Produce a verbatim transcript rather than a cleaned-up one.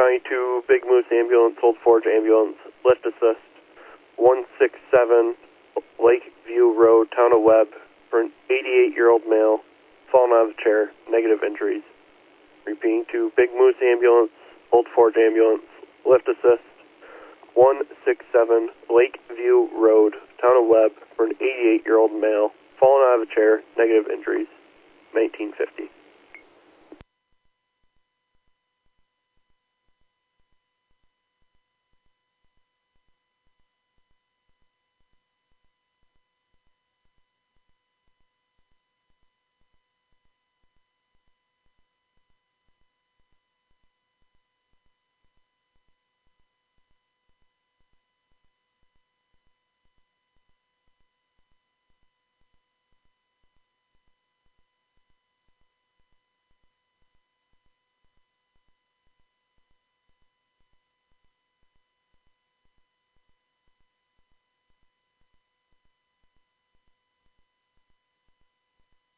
County two, Big Moose Ambulance, Old Forge Ambulance, lift assist, one six seven Lakeview Road, Town of Webb, for an eighty-eight-year-old male, fallen out of the chair, negative injuries. Repeating to Big Moose Ambulance, Old Forge Ambulance, lift assist, one six seven Lakeview Road, Town of Webb, for an eighty-eight-year-old male, fallen out of a chair, negative injuries, nineteen fifty.